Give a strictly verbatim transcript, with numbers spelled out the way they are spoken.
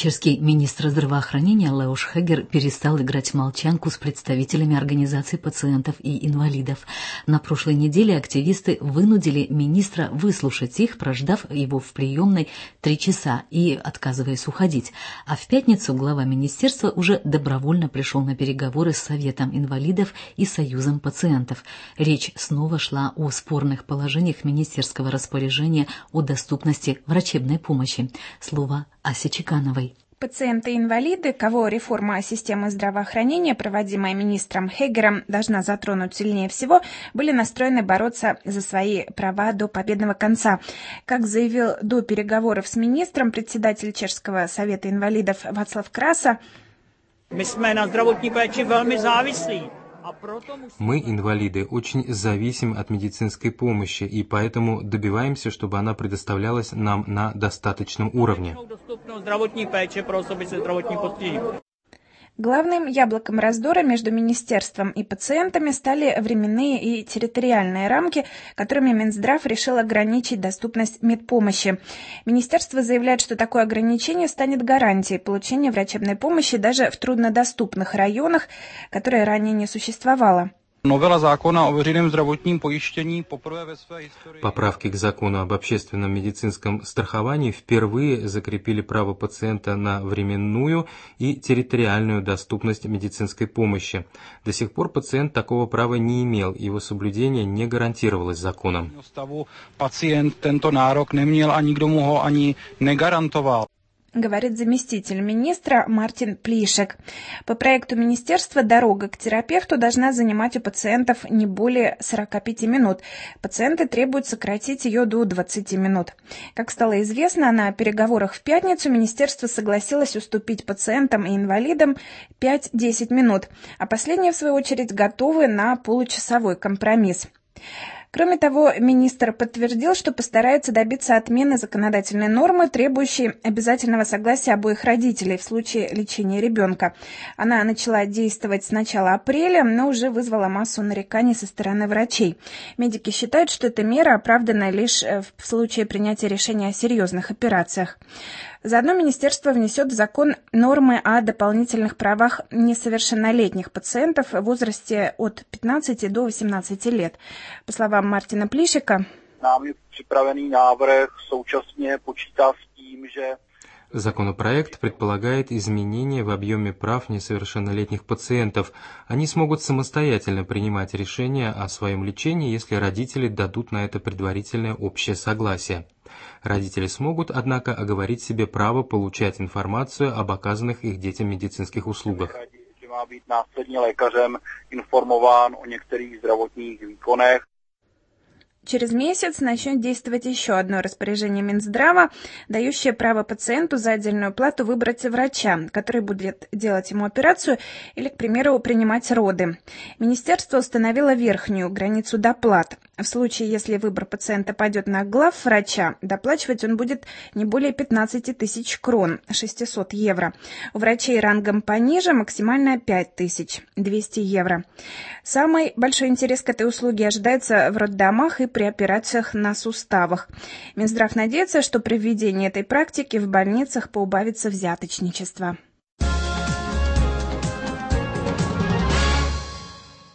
Чешский министр здравоохранения Леош Хегер перестал играть в молчанку с представителями организаций пациентов и инвалидов. На прошлой неделе активисты вынудили министра выслушать их, прождав его в приемной три часа и отказываясь уходить. А в пятницу глава министерства уже добровольно пришел на переговоры с Советом инвалидов и Союзом пациентов. Речь снова шла о спорных положениях министерского распоряжения о доступности врачебной помощи. Слово Асе Чекановой. Пациенты-инвалиды, кого реформа системы здравоохранения, проводимая министром Хегером, должна затронуть сильнее всего, были настроены бороться за свои права до победного конца. Как заявил до переговоров с министром председатель Чешского совета инвалидов Václav Krasa, мы, инвалиды, очень зависим от медицинской помощи, и поэтому добиваемся, чтобы она предоставлялась нам на достаточном уровне. Главным яблоком раздора между министерством и пациентами стали временные и территориальные рамки, которыми Минздрав решил ограничить доступность медпомощи. Министерство заявляет, что такое ограничение станет гарантией получения врачебной помощи даже в труднодоступных районах, которые ранее не существовало. Novela zákona o veřejném zdravotním pojištění poprvé ve své historii. Поправки к закону об общественном медицинском страховании впервые закрепили право пациента на временную и территориальную доступность медицинской помощи. До сих пор пациент такого права не имел, его соблюдение не гарантировалось законом. Пациент tento nárok neměl a nikdo mu ho ani negarantoval. Говорит заместитель министра Мартин Плишек. По проекту министерства дорога к терапевту должна занимать у пациентов не более сорок пять минут. Пациенты требуют сократить ее до двадцати минут. Как стало известно, на переговорах в пятницу министерство согласилось уступить пациентам и инвалидам пять-десять минут, а последние, в свою очередь, готовы на получасовой компромисс. Кроме того, министр подтвердил, что постарается добиться отмены законодательной нормы, требующей обязательного согласия обоих родителей в случае лечения ребенка. Она начала действовать с начала апреля, но уже вызвала массу нареканий со стороны врачей. Медики считают, что эта мера оправдана лишь в случае принятия решения о серьезных операциях. Заодно министерство внесет в закон нормы о дополнительных правах несовершеннолетних пациентов в возрасте от пятнадцати до восемнадцати лет. По словам Мартина Плишека, нами připravený návrh současně počítá s tím, že Законопроект предполагает изменения в объеме прав несовершеннолетних пациентов. Они смогут самостоятельно принимать решения о своем лечении, если родители дадут на это предварительное общее согласие. Родители смогут, однако, оговорить себе право получать информацию об оказанных их детям медицинских услугах. Má být následně lékařem informován o některých zdravotních výkonech. Через месяц начнет действовать еще одно распоряжение Минздрава, дающее право пациенту за отдельную плату выбрать врача, который будет делать ему операцию или, к примеру, принимать роды. Министерство установило верхнюю границу доплат. В случае, если выбор пациента пойдет на главврача, доплачивать он будет не более пятнадцати тысяч крон, шестисот евро. У врачей рангом пониже максимально пять тысяч, двести евро. Самый большой интерес к этой услуге ожидается в роддомах и при операциях на суставах. Минздрав надеется, что при введении этой практики в больницах поубавится взяточничество.